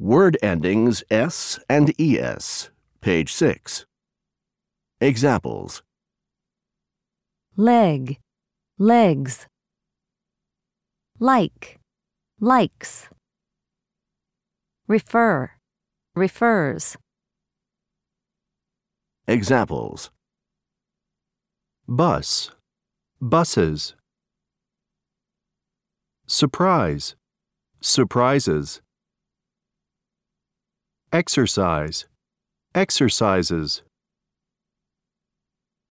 Word endings S and ES, page 6. Examples: leg, legs. Like, likes. Refer, refers. Examples: bus, buses. Surprise, surprises. Exercise, exercises.